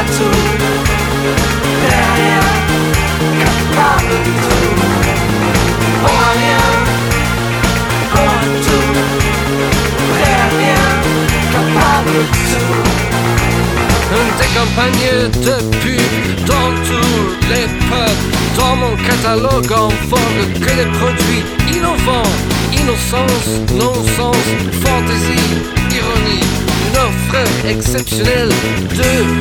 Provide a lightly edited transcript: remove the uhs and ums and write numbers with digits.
tout, derrière, capable de tout, pour rien, pour tout, derrière, capable de tout. Des campagnes de pub dans tous les pubs. Dans mon catalogue en vogue que des produits innovants. Innocence, non-sens, fantaisie, ironie. Une offre exceptionnelle de